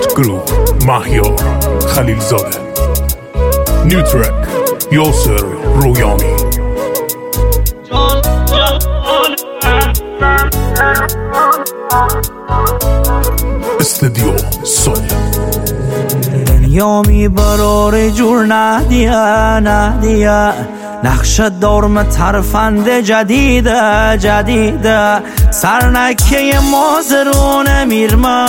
گروپ مهیار خلیلزاده. نیو ترک یاسر رویانی. استودیو سول. دنیا میبرار جور ندیه نقش دارم ترفند جدیده سرنکه مازرون میرمه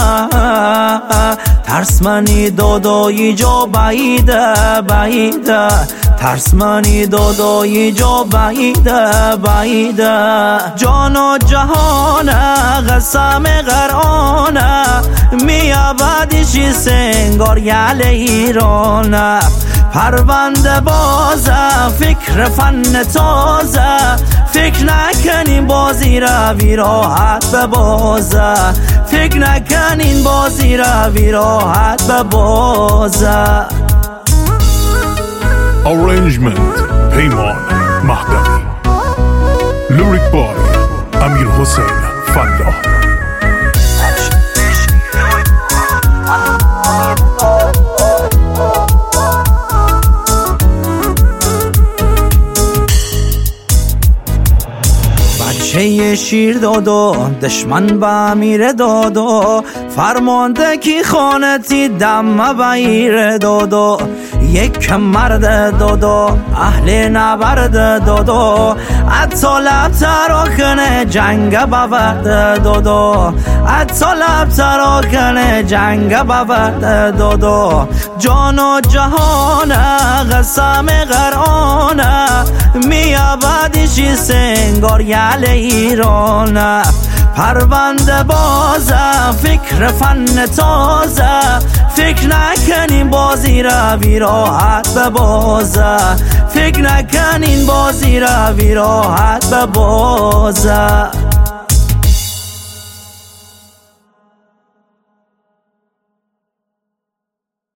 ترسمنی دادایی جا بعیده ترسمنی دادایی جا بعیده جان و جهان قسم قرآن میابدیشی سنگار یل ایران پرونده بازه فکر فن تازه فکر نکنین بازی روی راحت ببازه فکر نکنین بازی روی راحت ببازه. Arrangement پیمان مهدوی. Lyric by امیر حسین فلاح. بچه شیر دادو دشمن به امیر دادو فرمانده کی خانتی دم بیر دادو یک مرد دادو اهل نبرد دادو حتی لب تراکنه جنگ بورد دادو حتی لب تراکنه جنگ بورد دادو جان و جهان قسم قرآن میابدیشی سنگار یل ایران پرونده بازه فکر فن تازه فکر نکنین بازی روی راحت ببازه فکر نکنین بازی روی راحت ببازه.